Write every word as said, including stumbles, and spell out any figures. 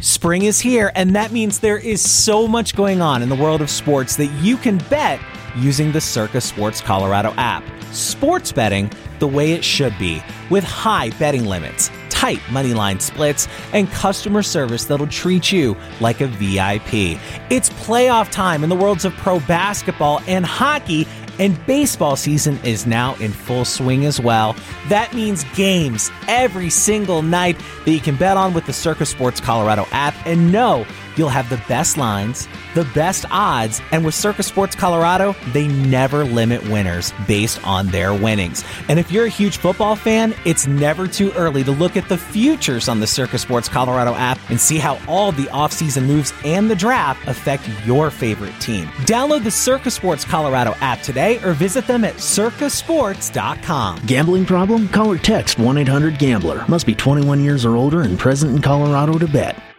Spring is here, and that means there is so much going on in the world of sports that you can bet using the Circa Sports Colorado app. Sports betting the way it should be, with high betting limits, tight moneyline splits, and customer service that'll treat you like a V I P. It's playoff time in the worlds of pro basketball and hockey, and baseball season is now in full swing as well. That means games every single night that you can bet on with the Circa Sports Colorado app, and know you'll have the best lines, the best odds, and with Circa Sports Colorado, they never limit winners based on their winnings. And if you're a huge football fan, it's never too early to look at the futures on the Circa Sports Colorado app and see how all the offseason moves and the draft affect your favorite team. Download the Circa Sports Colorado app today or visit them at circa sports dot com. Gambling problem? Call or text one eight hundred gambler. Must be twenty-one years or older and present in Colorado to bet.